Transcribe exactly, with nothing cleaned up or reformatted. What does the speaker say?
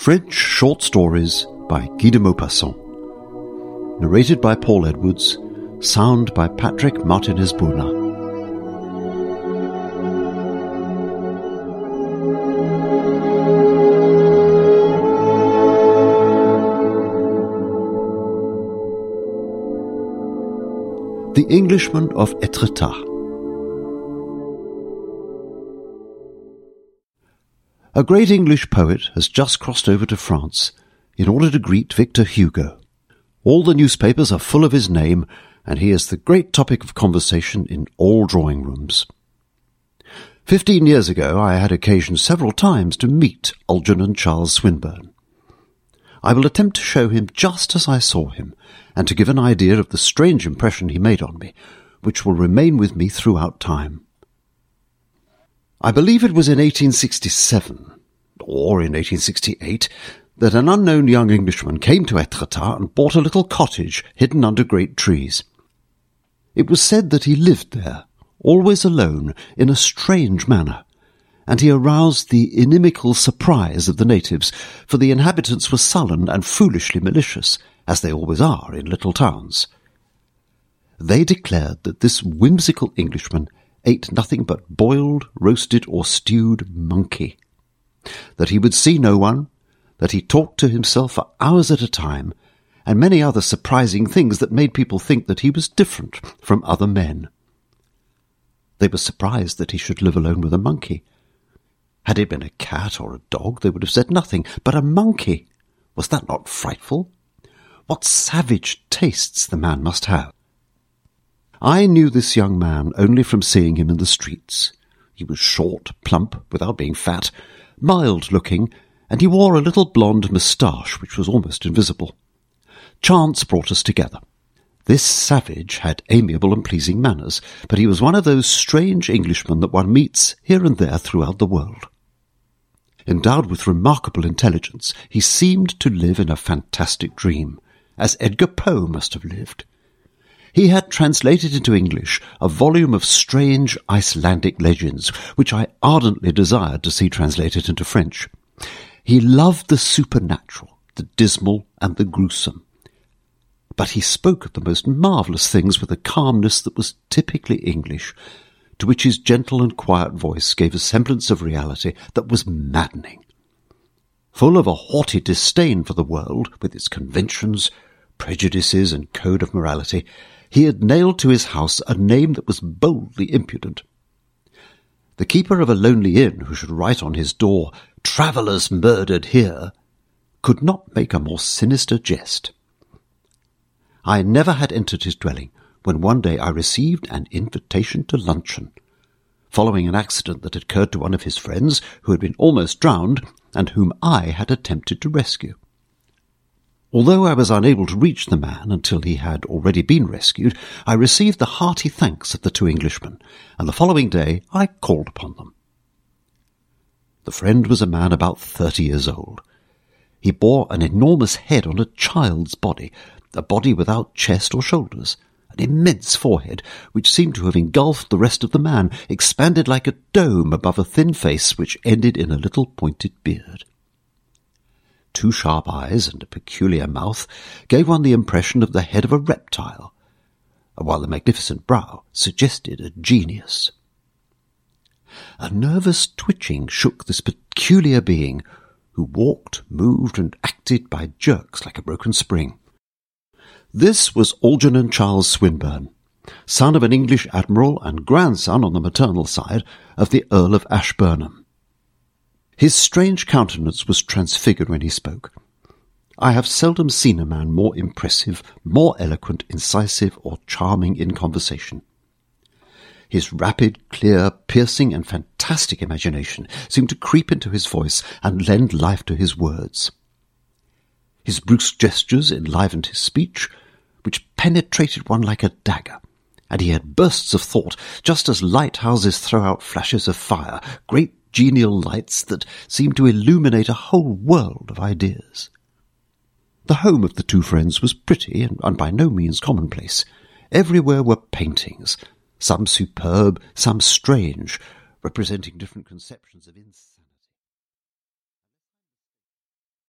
French Short Stories by Guy de Maupassant. Narrated by Paul Edwards. Sound by Patrick Martinez-Bruna. The Englishman of Etretat. A great English poet has just crossed over to France in order to greet Victor Hugo. All the newspapers are full of his name, and he is the great topic of conversation in all drawing rooms. Fifteen years ago I had occasion several times to meet Algernon Charles Swinburne. I will attempt to show him just as I saw him, and to give an idea of the strange impression he made on me, which will remain with me throughout time. I believe it was in eighteen sixty-seven, or in eighteen sixty-eight, that an unknown young Englishman came to Etretat and bought a little cottage hidden under great trees. It was said that he lived there, always alone, in a strange manner, and he aroused the inimical surprise of the natives, for the inhabitants were sullen and foolishly malicious, as they always are in little towns. They declared that this whimsical Englishman ate nothing but boiled, roasted, or stewed monkey, that he would see no one, that he talked to himself for hours at a time, and many other surprising things that made people think that he was different from other men. They were surprised that he should live alone with a monkey. Had it been a cat or a dog, they would have said nothing, but a monkey! Was that not frightful? What savage tastes the man must have! I knew this young man only from seeing him in the streets. He was short, plump, without being fat, mild-looking, and he wore a little blonde moustache which was almost invisible. Chance brought us together. This savage had amiable and pleasing manners, but he was one of those strange Englishmen that one meets here and there throughout the world. Endowed with remarkable intelligence, he seemed to live in a fantastic dream, as Edgar Poe must have lived. He had translated into English a volume of strange Icelandic legends, which I ardently desired to see translated into French. He loved the supernatural, the dismal, and the gruesome. But he spoke of the most marvellous things with a calmness that was typically English, to which his gentle and quiet voice gave a semblance of reality that was maddening. Full of a haughty disdain for the world, with its conventions, prejudices, and code of morality, he had nailed to his house a name that was boldly impudent. The keeper of a lonely inn who should write on his door, "Travellers murdered here," could not make a more sinister jest. I never had entered his dwelling when one day I received an invitation to luncheon, following an accident that had occurred to one of his friends who had been almost drowned and whom I had attempted to rescue. Although I was unable to reach the man until he had already been rescued, I received the hearty thanks of the two Englishmen, and the following day I called upon them. The friend was a man about thirty years old. He bore an enormous head on a child's body, a body without chest or shoulders, an immense forehead, which seemed to have engulfed the rest of the man, expanded like a dome above a thin face which ended in a little pointed beard. Two sharp eyes and a peculiar mouth gave one the impression of the head of a reptile, while the magnificent brow suggested a genius. A nervous twitching shook this peculiar being, who walked, moved, and acted by jerks like a broken spring. This was Algernon Charles Swinburne, son of an English admiral and grandson on the maternal side of the Earl of Ashburnham. His strange countenance was transfigured when he spoke. I have seldom seen a man more impressive, more eloquent, incisive, or charming in conversation. His rapid, clear, piercing, and fantastic imagination seemed to creep into his voice and lend life to his words. His brusque gestures enlivened his speech, which penetrated one like a dagger, and he had bursts of thought, just as lighthouses throw out flashes of fire, great genial lights that seemed to illuminate a whole world of ideas. The home of the two friends was pretty and, and by no means commonplace. Everywhere were paintings, some superb, some strange, representing different conceptions of insect.